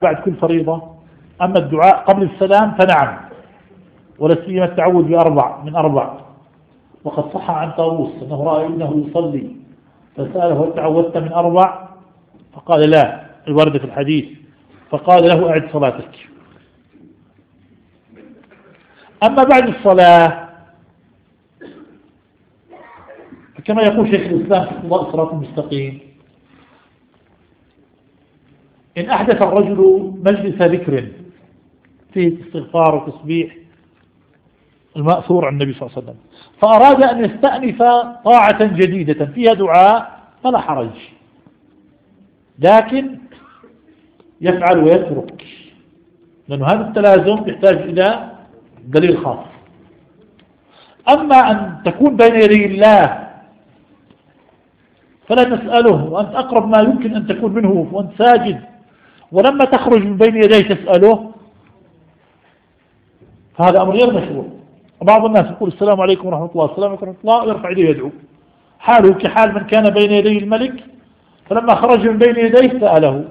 بعد كل فريضة. أما الدعاء قبل السلام فنعم، ولا سيما التعوذ من أربع. وقد صح عن طاووس أنه رأى ابنه يصلي فسأله هل تعوذت من أربع؟ فقال لا، الوردة في الحديث، فقال له أعد صلاتك. أما بعد الصلاة فكما يقول شيخ الإسلام في اقتضاء الصراط المستقيم: إن أحدث الرجل مجلس ذكر فيه استغفار وتسبيح المأثور عن النبي صلى الله عليه وسلم، فأراد أن يستأنف طاعة جديدة فيها دعاء فلا حرج، لكن يفعل ويترك، لأن هذا التلازم يحتاج إلى دليل خاص. أما أن تكون بين يدي الله فلا تسأله وأنت أقرب ما يمكن أن تكون منه وأنت ساجد، ولما تخرج من بين يديه تسأله، فهذا أمر غير مشروع. بعض الناس يقول السلام عليكم ورحمة الله، السلام عليكم ورحمة الله، ويرفع يديه يدعو، حاله كحال من كان بين يدي الملك فلما خرج من بين يديه سأله.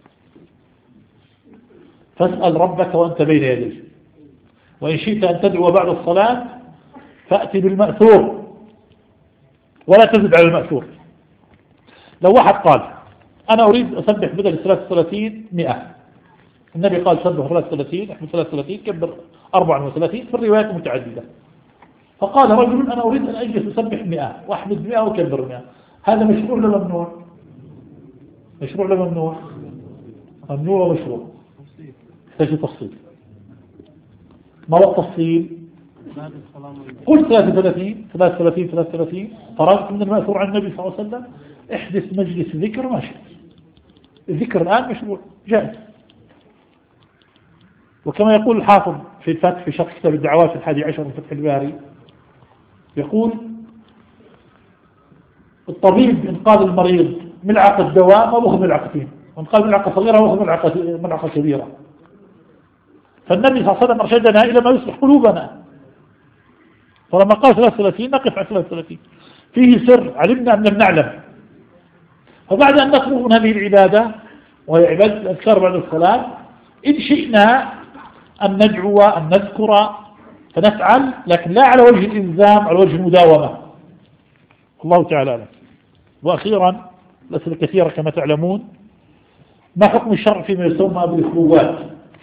فاسأل ربك وأنت بين يديه، وإن شئت أن تدعو بعد الصلاة فأتي بالمأثور ولا تزد على المأثور. لو واحد قال أنا أريد أسبح بدل 33 100، النبي قال سبح 33 احمد 33 كبر 34 في الروايات متعددة، فقال رجل أنا أريد أن أجلس أسبح 100 وأحمد 100 وكبر 100، هذا مشروع ولا ممنوع؟ مشروع ولا ممنوع؟ ممنوع ومشروع، يحتاج تفصيل. ما هو التفصيل؟ قل 33 فرغت من المأثور عن النبي صلى الله عليه وسلم، احدث مجلس ذكر ما شئت. الذكر الآن مشروع جائز. وكما يقول الحافظ في الفتح في شرح كتاب الدعوات 11 من فتح الباري، يقول الطبيب إن قال المريض ملعقة دواء ما بأخذ ملعقتين، وإن قال ملعقة صغيرة ما بأخذ ملعقة كبيرة. فالنبي صلى الله عليه وسلم أرشدنا إلى ما يصلح قلوبنا، فلما قال 33 نقف على 33 فيه سر علمنا أن لم نعلم. فبعد أن نخرج من هذه العبادة وهي عبادة الأذكار بعد الصلاة، إن شئنا أن ندعو أن نذكر فنفعل، لكن لا على وجه الإلزام، على وجه المداومة. الله تعالى أعلم. وأخيرا الأسئلة كثيرة كما تعلمون: ما حكم الشرع فيما يسمى بالخلوات؟